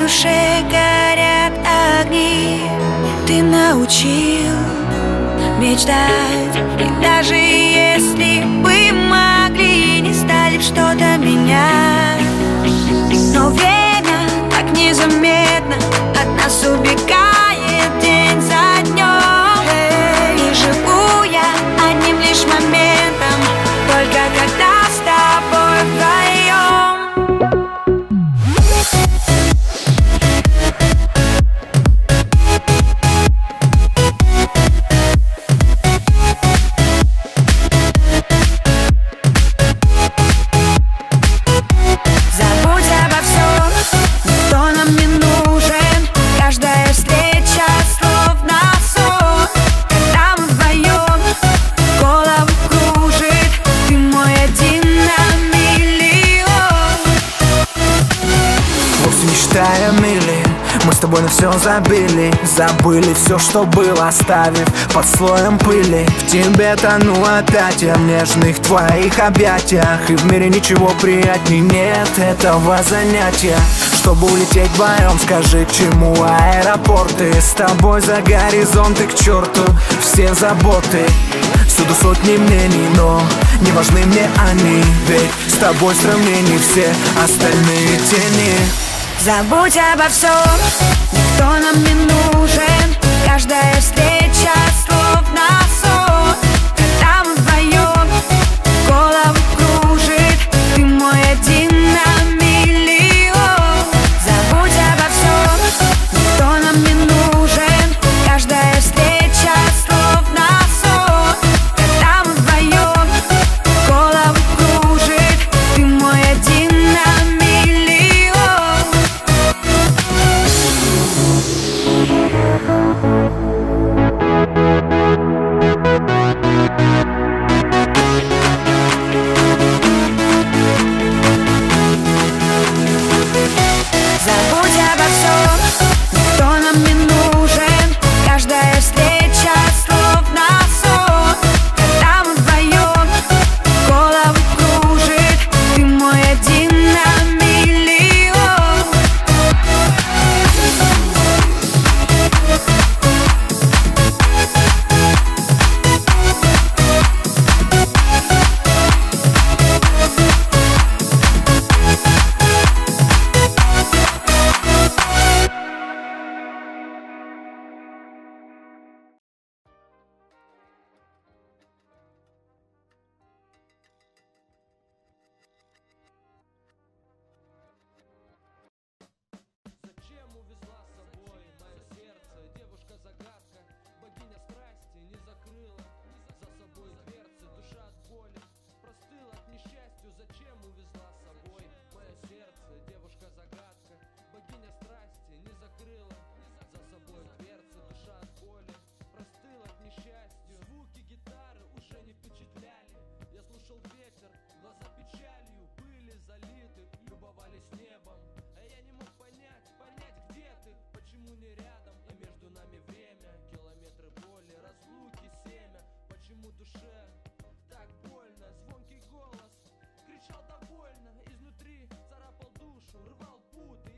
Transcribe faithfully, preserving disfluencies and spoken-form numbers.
душе горят огни. Ты научил мечтать, и даже если бы могли, не стали б что-то менять. Но время так незаметно от нас убегает день за днем. И живу я одним лишь моментом, только когда с тобой вдвоем. Забудь обо всем, никто нам не нужен. Каждая встреча словно сон. Когда мы вдвоем, голову кружит. Ты мой один на миллион. Вовсе не считая мили, мы с тобой на все забили. Забыли все, что было, оставив под слоем пыли. В тебе тону опять я в нежных твоих объятиях. И в мире ничего приятней нет этого занятия. Чтобы улететь вдвоем, скажи, к чему аэропорты? С тобой за горизонты, к черту все заботы. Всюду сотни мнений, но не важны мне они. Ведь с тобой в сравнении все остальные тени. Забудь обо всем, никто нам не нужен. Каждая встреча словно сон. Когда мы вдвоем, голову кружит. Ты мой один на миллион. Забудь обо всем, никто нам не нужен. Каждая встреча словно сон. Когда мы вдвоем, голову кружит. Ты мой один на миллион. Забудь обо всем, никто нам не нужен. Каждая встреча словно сон. Когда мы вдвоем, голову кружит. Ты мой один на миллион. Зачем увезла с собой мое сердце? Девушка-загадка, богиня страсти, не закрыла за собой дверцы. Душа от боли простыла от несчастью. Зачем увезла с собой мое сердце? Девушка-загадка, богиня страсти, не закрыла за собой дверцы. Душа от боли простыла от несчастью. Звуки гитары уже не впечатляли. Я слушал ветер, глаза печалью были залиты, любовались небом. А я не мог понять, понять, где ты, почему не рядом. И между нами время, километры боли, разлуки семя. Почему душе так больно? Звонкий голос кричал довольно. Изнутри царапал душу, рвал путы.